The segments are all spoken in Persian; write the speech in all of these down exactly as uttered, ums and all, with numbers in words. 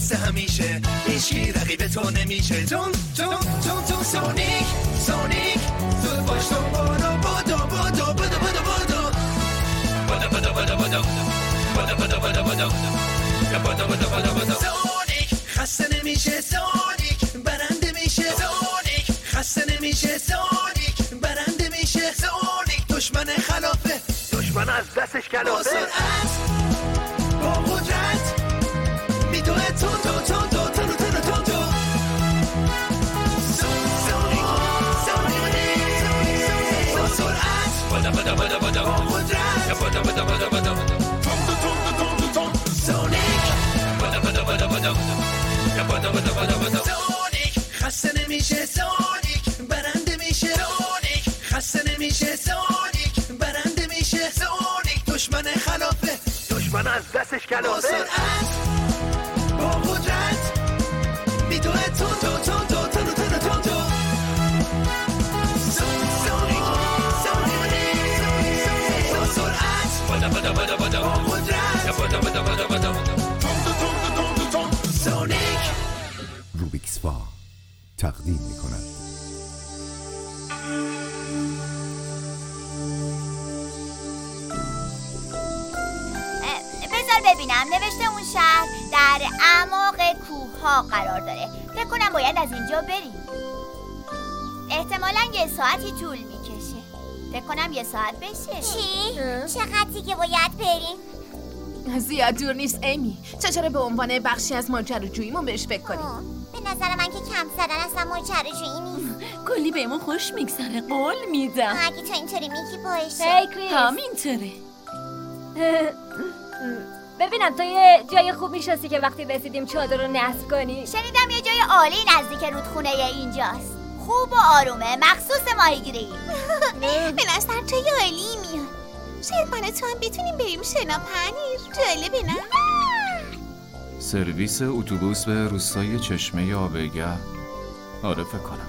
مثل همیشه هیچی رقیب تو نمیشه. تون تون تون تون سونیک سونیک زود باش تو بودو بودو بودو بودو بودو بودو بودو بودو بودو بودو بودو بودو بودو بودو بودو بودو بودو. سونیک خسته نمیشه، سونیک برنده میشه، سونیک خسته نمیشه، سونیک برنده میشه، سونیک دشمن خلافه، دشمن از دستش کلافه. با سرعت با قدرت میدوه تون تون تون تون تون تون تون تون. سونیک سونیک با سرعت بدا بدا بدا بدا با قدرت بدا بدا بدا بدا تون تون تون تون تون. سونیک بدا بدا بدا بدا بدا بدا بدا بدا. سونیک خسته نمیشه، سونیک برنده میشه، سونیک خسته نمیشه، سونیک برنده میشه، سونیک دشمن خلافه، دشمن از دستش کلافه. با سرعت با قدرت میدوه تون تون تون تون تون تون تون تون. سونیک سونیک با سرعت بدا بدا بدا بدا با قدرت بدا بدا بدا بدا تون تون تون تون. سونیک روبیکس فا تقدیم می‌کند. بذار ببینم. نوشته اون شهر در اعماق کوه‌ها قرار داره. فکر کنم باید از اینجا بریم. احتمالاً یه ساعتی طول میکشه. فکر کنم یه ساعت بشه. چی؟ چقدر دیگه باید بریم؟ زیاد دور نیست ایمی. چرا به عنوان بخشی از ماجراجوییمون بهش فکر کنیم؟ به نظر من که کم زدن اصلا ماجراجویی نیست. کلی بهمون خوش میگذره، قول میدم. اگه تو اینطوری میگی باشه. هی کریس، همینطوره. ببینم تو یه جای خوب میشناسی که وقتی رسیدیم چادر رو نصب کنی؟ شنیدم یه جای عالی نزدیک رودخونه اینجاست. خوب و آرومه، مخصوص ماهیگیری. به نظر جای عالی میاد. شاید من تو هم بتونیم بریم شنا پنیر. جالبه نه؟ سرویس اتوبوس به روستای چشمه آبگر. آره فکر کنم.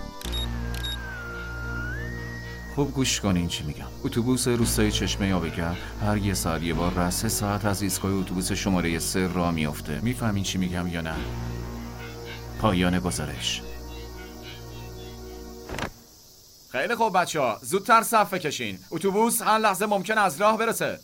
خوب گوش کنین چی میگم. اتوبوس روستای چشمه آبگر هر یه ساعت یه بار را سه ساعت از ایستگاه اتوبوس شماره سه راه میافته. میفهمین چی میگم یا نه؟ پایان گزارش. خیلی خوب بچه‌ها، زودتر صف بکشین. اتوبوس هر لحظه ممکن از راه برسه.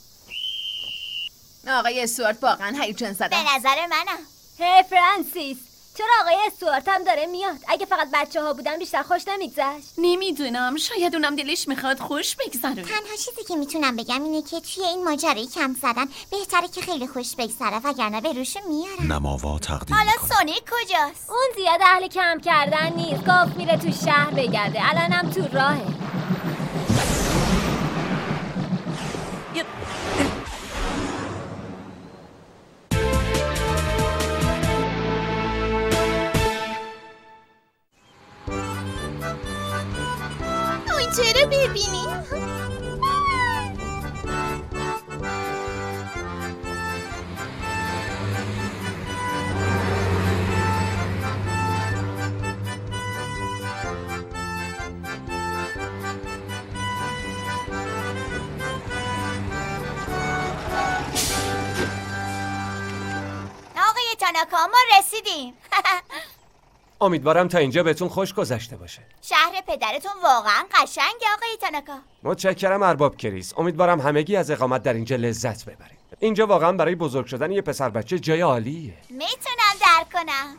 آقای استوارت واقعا هیجان زده. به نظر منم. هی فرانسیس، چرا آقای استوارت هم داره میاد؟ اگه فقط بچه ها بودن بیشتر خوش نمیگذشت؟ نمیدونم، شاید اونم دلش میخواد خوش بگذره. تنها چیزی که میتونم بگم اینه که توی این ماجرای کم زدن بهتره که خیلی خوش بگذره، وگرنه به روشون میارن. نماوا تقدیم حالا می‌کند. سونیک کجاست؟ اون زیاد اهل کم کردن نیست. گاف میره تو شهر بگرده. الانم تو راهه. چرا ببینیم؟ آقای تاناکا ما رسیدیم. امیدوارم تا اینجا بهتون خوش گذشته باشه. شهر پدرتون واقعا قشنگه آقای تاناکا. متشکرم ارباب کریس. امیدوارم همگی از اقامت در اینجا لذت ببرید. اینجا واقعا برای بزرگ شدن یه پسر بچه جای عالیه. میتونم درک کنم.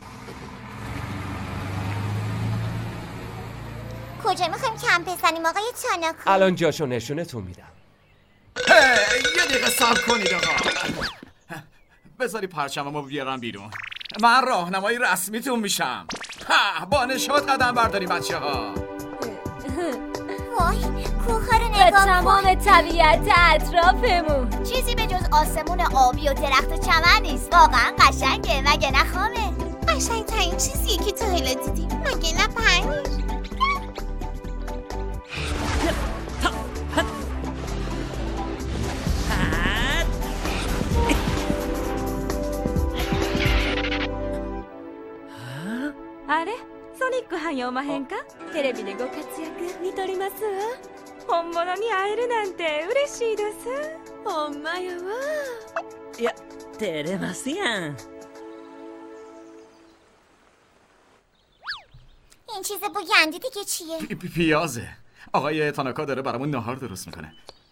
کجا میخوایم کمپ بزنیم آقای تاناکا؟ الان جاشو نشونتون میدم. یه دقیقه صبر کنید آقا. بذاری پرچممو بیارم بیرون. من راهنمای رسمیتون میشم. ها، با نشاط قدم برداریم بچه ها. وای، کوه رو به نگاه تمام کن. طبیعت اطرافمون. چیزی به جز آسمون آبی و درخت و چمن نیست. واقعا قشنگه مگه نه خامه؟ قشنگترین چیزیه که تو حالا دیدی، مگه نه پنیر؟ あれソニック汎用まへんか？テレビでご活躍見とりますわ。本物に会えるなんて嬉しいです。ほんまやわ。 いや、照れますやん。 چیز بوگندی دیگه چیه؟ پی پی پیازه. آقای تاناکا داره برامون نهار درست میکنه.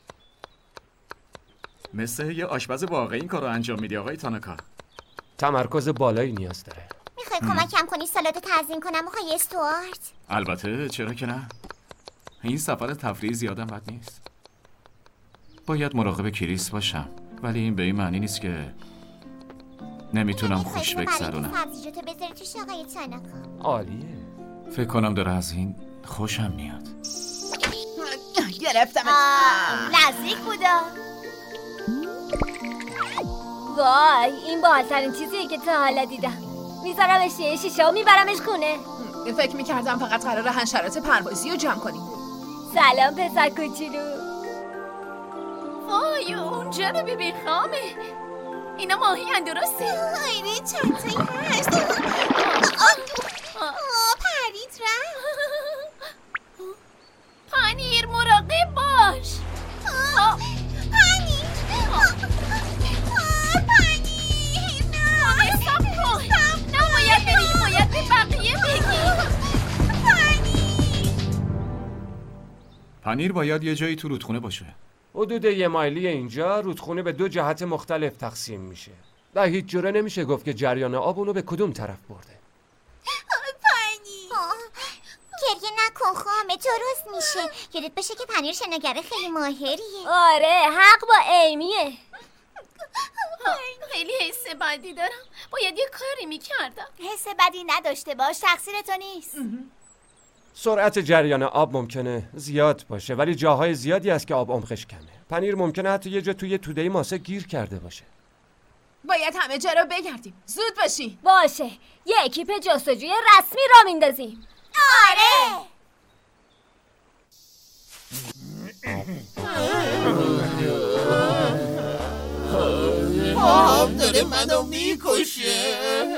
مثل یه آشپز واقعی این کارو انجام میدی آقای تاناکا. تمرکز بالایی نیاز داره. میخوای کمکم کنی سالاد تزیین کنم آقای استوارت؟ البته، چرا که نه. این سفر تفریحی زیادم بد نیست. باید مراقب کریس باشم، ولی این به این معنی نیست که نمیتونم خوش بگذرونم. سبزیجاتو بذاری توش آقای تاناکا. عالیه. فکر کنم داره از این خوشم میاد. گرفتم. نزدیک بودا. وای این باحال‌ترین چیزیه که تا حالا دیدم. میذارمش یه شیشه و میبرمش خونه. فکر میکردم فقط قراره حشرات پروازی رو جمع کنیم. سلام پسر کوچولو. وای اونجا رو ببین خامه. اینا ماهی هن درسته؟ خیلی چند تایی هست. پرید رفت. پنیر مراقب باش. پنیر پنیر نه سب کن. نباید بری، باید به بقیه بگی. پنیر پنیر باید یه جایی تو رودخونه باشه. حدود یه مایلی اینجا رودخونه به دو جهت مختلف تقسیم میشه. و هیچ جوره نمیشه گفت که جریان آب اونو به کدوم طرف برده. پنیر گریه نکن خامه، درست میشه. یادت باشه که پنیر شناگر خیلی ماهریه. آره حق با ایمیه. خیلی حس بدی دارم. باید یه کاری میکردم. حس بدی نداشته باش، تقصیر تو نیست. سرعت جریان آب ممکنه زیاد باشه، ولی جاهای زیادی هست که آب عمقش کمه. پنیر ممکنه حتی یه جا توی توده ماسه گیر کرده باشه. باید همه جا رو بگردیم. زود باشی. باشه یه اکیپ جستجوی رسمی را میندازیم. آره. آب داره منو میکشه.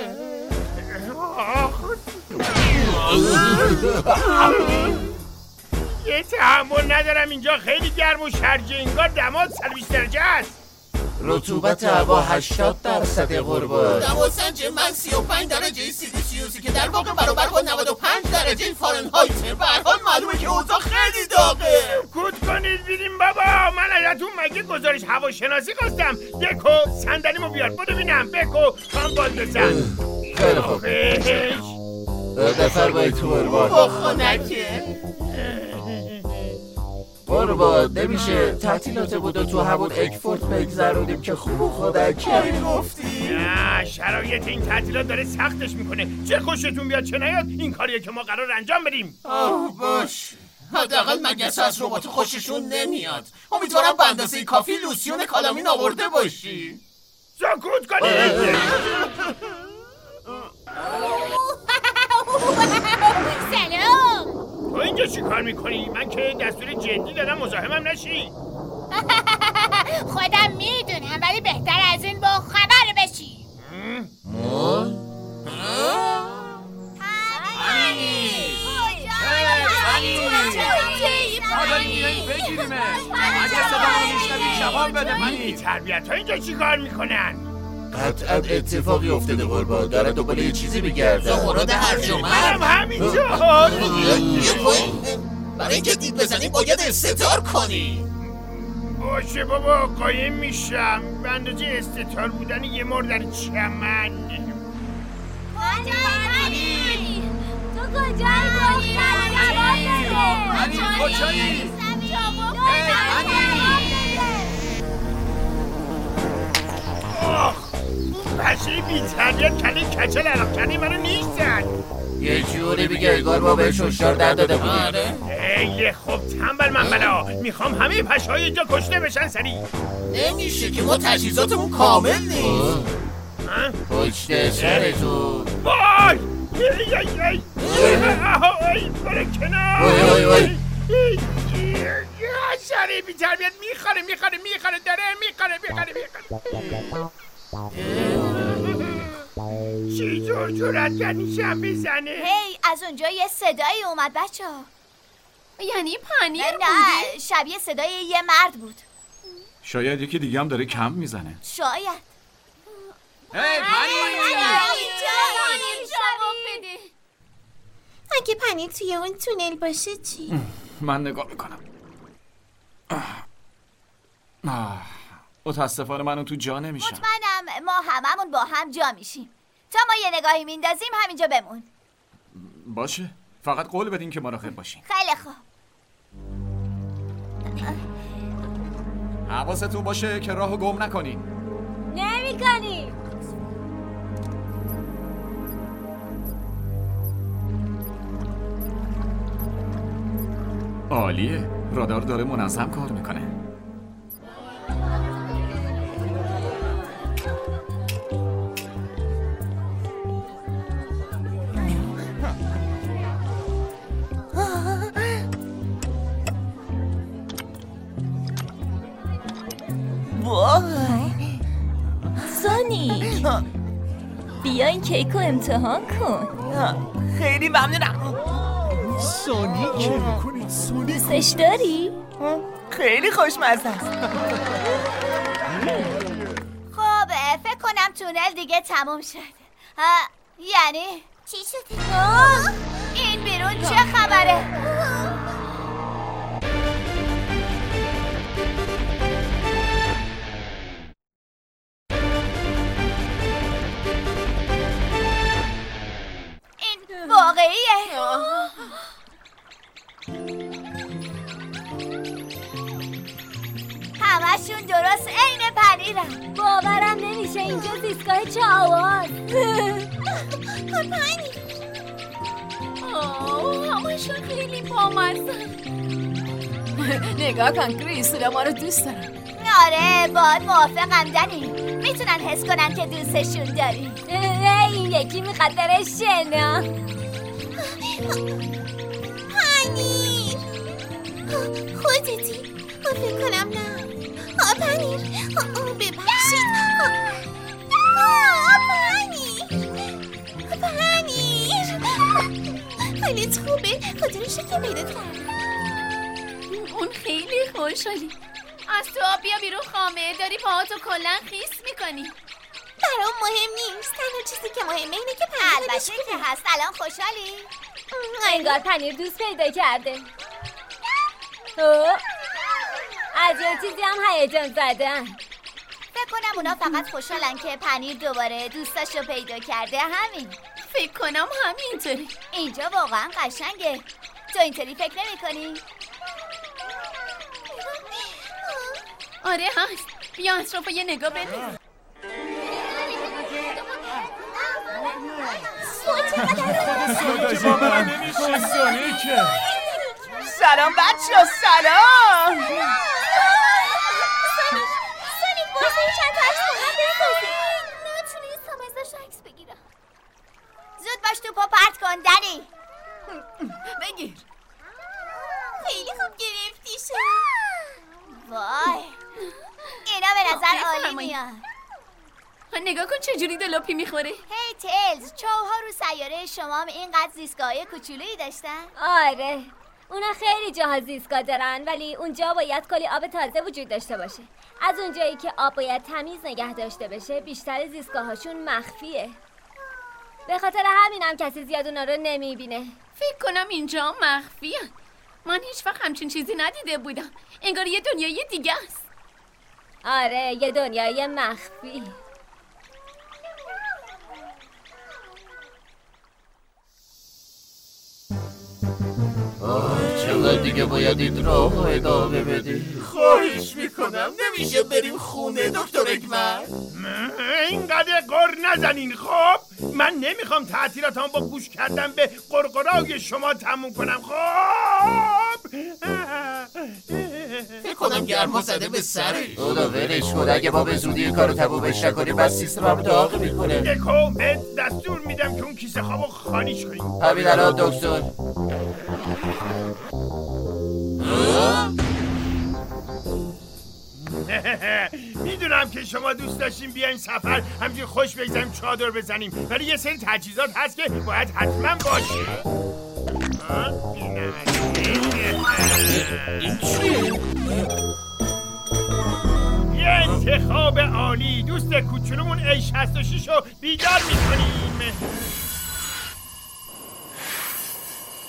یه تحمل ندارم، اینجا خیلی گرم و شرجه، انگار دماد صد و بیست درجه است. رطوبت هوا هشتاد درصد قربان. دماسنج من سی و پنج درجه سیلیسیوسی که در واقع برابر با نود و پنج درجه فارنهایت. به هر حال معلومه که اوضاع خیلی داغه. سکوت کنید بیریم بابا. من ازتون مگه گزارش هواشناسی خواستم؟ دکو صندلیمو بیار بدو ببینم. بکو کام باز بزن. خیلی خوب. بفرمایید تو قربان. با خنکه قربان نمیشه تعطیلات بودو تو همون اکفورت بگذرونیم که خوب و خنکه گفتی؟ نه شرایط این تعطیلات داره سختش میکنه. چه خوشتون بیاد چه نیاد این کاریه که ما قرار انجام بدیم. آه باش، حداقل مگس از ربات خوششون نمیاد. امیدوارم به اندازه کافی لوسیون کالامین آورده باشی. سکوت کنید. سلام. تو اینجا چی کار میکنی؟ من که دستور جدی دادم مزاحمم نشی. خودم میدونم ولی بهتر از این با خبر بشی. این تربیت ها اینجا چی کار میکنن؟ قطعا اتفاقی افتاده قربان، داره دوباره یه چیزی بگرده. زمرد هرج و مرج. منم همینجا. برای اینکه دید بزنی باید استتار کنی. باشه بابا قایم میشم. به اندازه استتار بودن یه مردر چمن. کجایی؟ تو کجایی منی کجایی؟ بچه بی تربیت کلی کچل علاق کردی منو نیستن. یه جوری بگه اگار ما بهش هشدار نداده بودیم. خیلی خوب تنبل من بلا. میخوام همه پشهای اینجا کشته بشن سریع. نمیشه که ما تجهیزاتمون کامل نیست. پشت سرتون. وای ای ای ای ای برای کنار. وای وای وای سریع بی تربیت میخوره میخوره میخوره داره میخوره میخوره میخوره. چی جور جورت کنیشم بزنه؟ هی از اونجا یه صدایی اومد بچه ها. یعنی پنیر نه بودی؟ شبیه صدای یه مرد بود. شاید یکی دیگه هم داره کم میزنه. شاید. هی پنیر! پنیر جواب بده. اگه پنیر توی اون تونل باشه چی؟ من نگاه میکنم. آه. آه. متاسفانه من اون تو جا نمیشم. مطمئنم ما هممون با هم جا میشیم. تا ما یه نگاهی میندازیم همینجا بمون. باشه، فقط قول بدین که مراقب باشین. خیلی خوب. حواستون باشه که راهو گم نکنین. نمی‌کنی. عالیه، رادار داره منظم کار میکنه. سونیک بیا این کیک رو امتحان کن. خیلی ممنونم. سونیک میکنید سونیک دوستش داری؟ خیلی خوشمزه است. خب فکر کنم تونل دیگه تموم شد. ها، یعنی چی شده؟ این بیرون چه خبره؟ این واقعیه. همشون درست عین پنیرم. باورم نمیشه اینجا زیستگاه چاوان. پنیر. آه همشون خیلی بامزن. نگاه کن کریس، ما رو دوست دارم. آره باید موافقم دنی. میتونن حس کنن که دوستشون داری. این یکی میخواد بره شنا. پنیر خودتی؟ فکر کنم نه. آه پنیر، ببخشید. آه پنیر، پنیر حالت خوبه؟ خدا رو شکر پیدات کردم. اون خیلی خوشحالی. از تو آب بیا بیرون خامه. داری پاهاتو کلن خیس میکنی. برام مهم نیست. تنها چیزی که مهمه اینه که پنیر البته که هست. الان خوشحالی؟ انگار پنیر دوست پیدا کرده. اوه. از یه چیزی هم هیجان زدن. فکر کنم اونا فقط خوشحالن که پنیر دوباره دوستاشو پیدا کرده. همین. فکر کنم همینطوری. اینجا واقعا قشنگه. تو اینطوری فکر نمی کنی؟ آره هست. بیا اطرافو یه نگاه بده. سلام بچه ها، سلام. سونیک واسه چند تا عکس با هم بسازی. نتونستم ازش عکس بگیرم. زود باش تو پا پرت کن دنی. بگیر. خیلی خوب گرفتیشه. وای اینا به نظر عالی بفرمایید. میاد. نگاه کن چجوری دلوپی میخوره. هی تیلز، چوها رو سیاره شما هم اینقدر زیستگاه‌های کوچولویی داشتن؟ آره اونا خیلی جاها زیستگاه دارن، ولی اونجا باید کلی آب تازه وجود داشته باشه. از اونجایی که آب باید تمیز نگه داشته بشه، بیشتر زیستگاهاشون مخفیه. به خاطر همینم کسی زیاد اونا رو نمیبینه. فکر کنم اینجا مخفیه. من هیچ وقت همچین چیزی ندیده بودم. انگار یه دنیای دیگه است. آره یه دنیای مخفی. چقدر دیگه باید این راه رو ادامه بدی؟ خواهش میکنم نمیشه بریم خونه دکتر اکمر؟ اینقدر گر نزنین. خب من نمیخوام تعطیلاتم با گوش کردن به قرقرای شما تموم کنم. خب فکر کنم گرما زده به سرش. خدا ولش کن. اگه ما به زودی این کارو تمومش نکنیم بس سیستمم داغ میکنه. دکو بهت دستور میدم که اون کیسه خوابو خالیش کنی. همین الان دکتر. میدونم که شما دوست داشتیم بیایم سفر همجور خوش بگذاریم چادر بزنیم، ولی یه سری تجهیزات هست که باید حتما باشه. این چیه؟ یه انتخاب عالی. دوست کوچولومون ای شصت و شش رو بیدار میکنیم.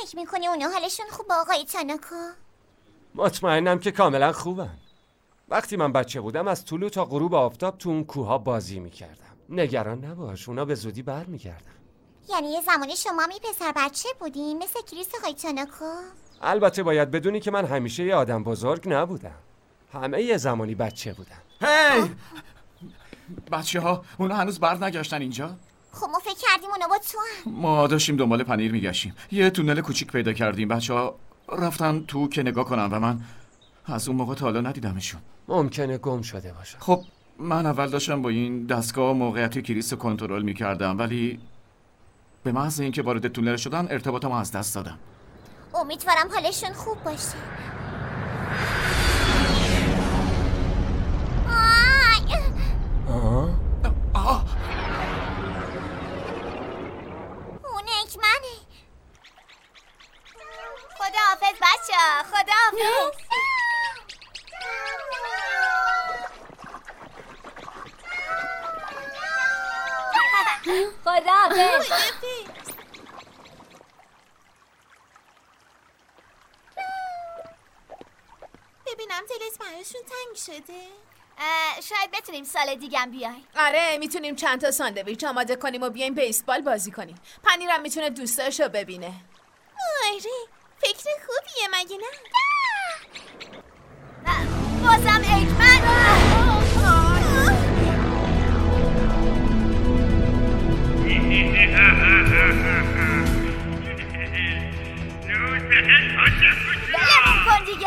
فکر میکنی اونو حالشون خوبه آقای تاناکو؟ مطمئنم که کاملا خوبم. وقتی من بچه بودم از طلوع تا غروب آفتاب تو اون کوها بازی میکردم. نگران نباش، اونا به زودی برمیگردن. یعنی یه زمانی شما می پسر بچه بودین مثل کریس آقای تاناکو؟ البته باید بدونی که من همیشه یه آدم بزرگ نبودم. همه یه زمانی بچه بودم. هی! بچه ها اونا هنوز بر نگشتن اینجا؟ خب ما فکر کردیم اونا با تو هم. ما داشتیم دنبال پنیر میگشتیم. یه تونل کوچیک پیدا کردیم. بچه ها رفتن تو که نگاه کنن و من از اون موقع تا حالا ندیدمشون. ممکنه گم شده باشه. خب من اول داشتم با این دستگاه موقعیت کریس رو کنترل میکردم، ولی به محض اینکه وارد تونل شدن ارتباطمو از دست دادم. امیدوارم حالشون خوب باشه. آه؟ آه. اون اکمنه. خدا حافظ بچه ها، خدا حافظ. خدا حافظ. ببینم دلت براشون تنگ شده؟ شاید بتونیم سال دیگم بیای. آره میتونیم چند تا ساندویچ آماده کنیم و بیایم بیسبال بازی کنیم. پنیرم میتونه دوستاشو ببینه. آره فکر خوبیه مگه نه؟ بازم اکمن. بلمون کن دیگه.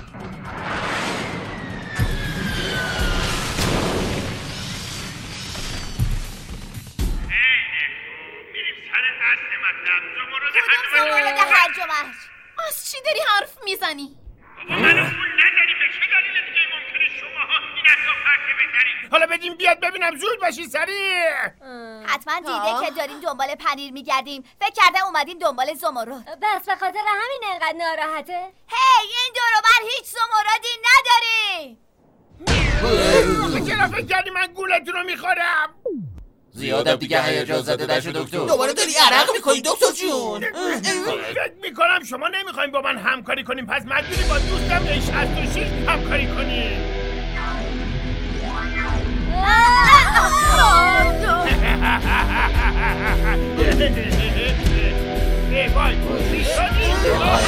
زمرد هرج و مرج. از چی داری حرف میزنی؟ منو پول نداری، به چه دلیل دیگه ممکنه شماها این اطراف پرته بزنید؟ حالا بدیم بیاد ببینم، زود باشی سریع. حتما دیده که داریم دنبال پنیر میگردیم. فکر کرده اومدیم دنبال زمرد. بس به خاطر همین انقدر ناراحته؟ هی این دور و بر هیچ زمردی نداری. چرا فکر کردی من گولتون رو میخورم؟ زیادم دیگه هیجان زده نشو دکتر. دوباره داری عرق میکنی دکتر جون. فکر میکنم شما نمیخواین با من همکاری کنیم، پس مجبوری با دوستم ای شصت و شش همکاری کنیم. ای وای چی شدی؟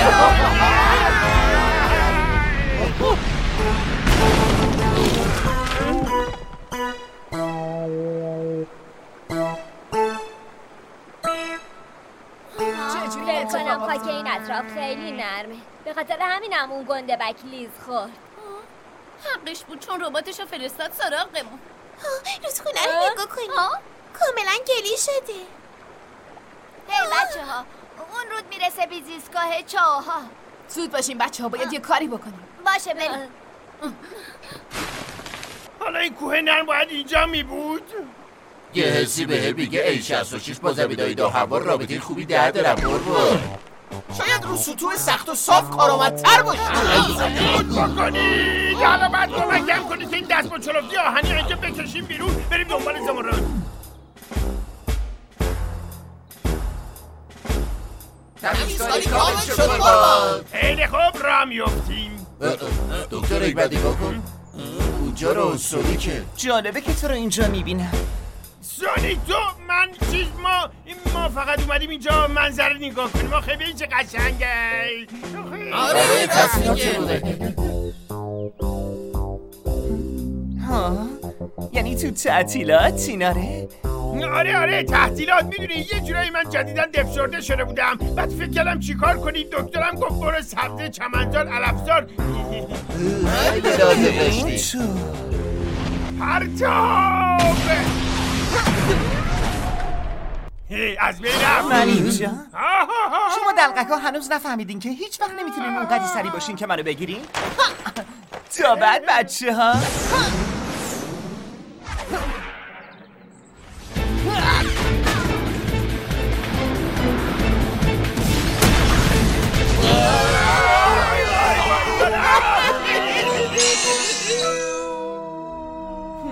فکر کنم خاک این اطراف خیلی نرمه. به خاطر همینم اون گنده بک لیز خورد. حقش بود چون رباتشو فرستاد سراغمون. رودخونه رو نگاه کنی، کاملا گلی شده. هی بچه ها، اون رود میرسه بی زیستگاه چاها. زود باشیم بچه ها، باید یه کاری بکنیم. باشه بریم. حالا این کوه نرم باید اینجا می بود؟ یه حسی به میگه ای شصت و شش با زمیندایی دو هموار رابطه خوبی در دارم بربر. شاید رو سطوح سخت و صاف کارآمدتر باشی. بود بکنید حالا بعد کمکم کنید که این دست با چلفتی آهنی اینجا بکشیم بیرون، بریم دنبال زمرد. تمیزکاری کامل شد قربان. خیلی خوب راه میافتیم. دکتر اکبر نگاه کن، اونجا رو سونیکه. جالبه که تو رو اینجا میبینم. سونیک تو من چیز ما ما فقط اومدیم اینجا منظره نگاه کنیم. ما خیلی چه قشنگه. آره تصمیه بوده. ها یعنی تو تعطیلات ناره؟ آره آره تعطیلات. میدونی یه جورایی من جدیداً دفشرده شده بودم، بعد فکر کردم چیکار کنید. دکترم گفت برو سبزه چمنزار علفزار. خیلی لازم داشتی. پرتاب هی از بین رفت. من اینجا؟ شما دلقک ها هنوز نفهمیدین که هیچ وقت نمیتونین اونقدی سری باشین که منو بگیرین؟ تا بعد بچه ها.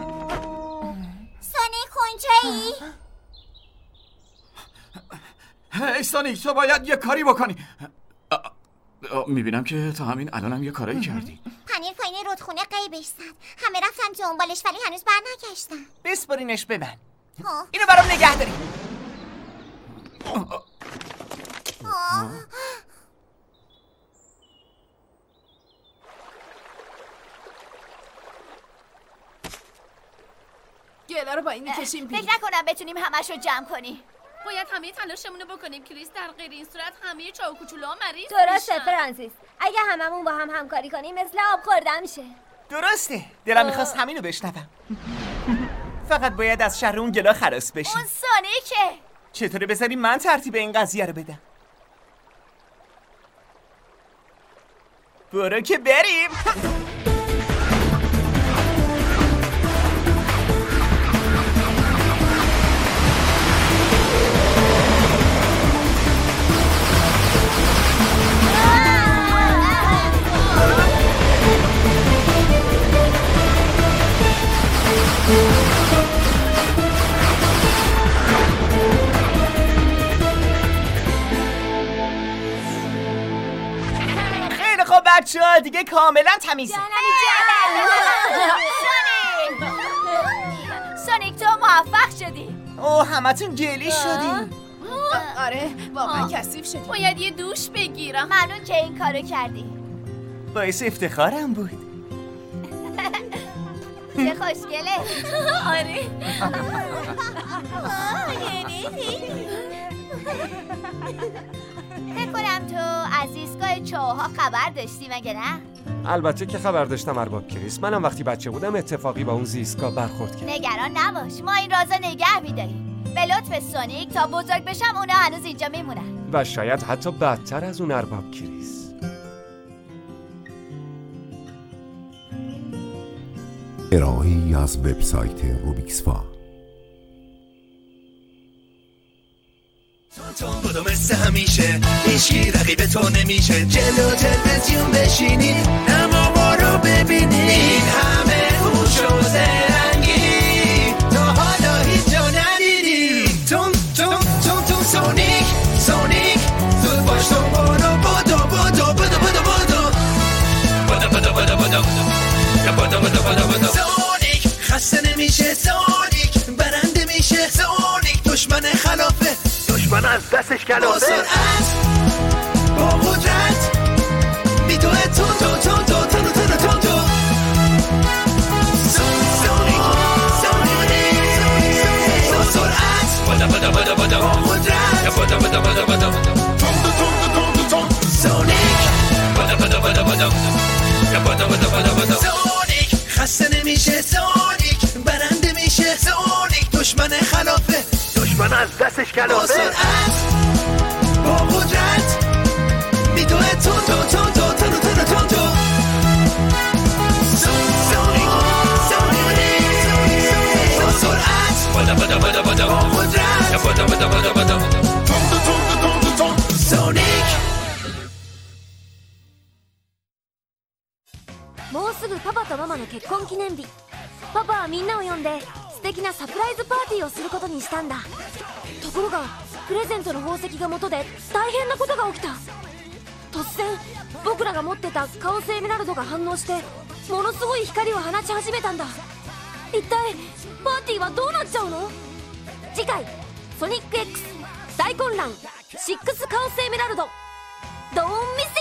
سونیک کجایی؟ هی سونیک، تو باید یه کاری بکنی. میبینم که تا همین الانم یه کارایی کردی. پنیر پایین رودخونه غیبش زد. همه رفتن دنبالش ولی هنوز برنگشتن. بسپارینش ببن. ها. اینو برام نگه داری. گله رو با این میکشیم بیرون. فکر نکنم بتونیم همش رو جمع کنیم. باید همه تلاشمون رو بکنیم کریس، در غیر این صورت همه چاو کوچولوها مریض درسته میشن. فرانسیس، اگه هممون با هم همکاری کنیم مثل آب خوردن میشه. درسته، دلم میخواست همینو بشنوم. فقط باید از شر اون گلا خلاص بشیم. اون سونیکه. چطوره بذاریم من ترتیب این قضیه رو بدم؟ برو که بریم. خیلی خوب بچه ها، دیگه کاملا تمیزه. سونیک سونیک تو موفق شدی. اوه همتون گلی شدیم. آره واقعا کثیف شدیم. باید یه دوش بگیرم. ممنون که این کارو کردی. باعث افتخارم بود. چه خوشگله. آره یعنی خیلی فکر کنم تو از ایستگاه چاوها خبر داشتی مگه نه؟ البته که خبر داشتم ارباب کریس. منم وقتی بچه بودم اتفاقی با اون زیستگاه برخورد کردم. نگران نباش، ما این رازا نگه میداریم. به لطف سونیک تا بزرگ بشم اونا هنوز اینجا میمونن. و شاید حتی بدتر از اون ارباب کریس. ارائه‌ای از وبسایت روبیکسفا. تو بودو مثل همیشه هیچی رقیب تو نمیشه. جلو تلویزیون بشینید اما ما رو ببینید. همه هوش و زرنگی تا حالا هیچ جا ندیدید. تون تون تون تون سونیک سونیک زود باش تو برو بودو بودو بودو بودو بودو بودو بودو بودو بودو بودو بودو بودو بودو. سونیک خسته نمیشه. سونیک برنده میشه. سونیک دشمن خلافه. دشمن از دستش کلافه. با سرعت با قدرت میدوه تون تون تون تون تون تون تون تون. سونیک سونیک با سرعت بدا بدا بدا بدا با قدرت بدا بدا بدا بدا سونیک بدا بدا بدا بدا بدا بدا بدا بدا. سونیک خسته نمیشه. سونیک برنده میشه. سونیک دشمن خلافه. دشمن از دستش کلافه. با سرعت با قدرت میدوه تون تون تون تون تون تون تون تون. سونیک سونیک با سرعت بدا بدا بدا بدا با قدرت بدا بدا بدا بدا سونیک. もうすぐパパとママの結婚記念日。パパはみんなを呼んで素敵なサプライズパーティーをすることにしたんだ。ところがプレゼントの宝石が元で大変なことが起きた。突然僕らが持ってたカオスエメラルドが反応してものすごい光を放ち始めたんだ。一体パーティーはどうなっちゃうの？次回ソニック X 大混乱シックスカオスエメラルド。ドーンミス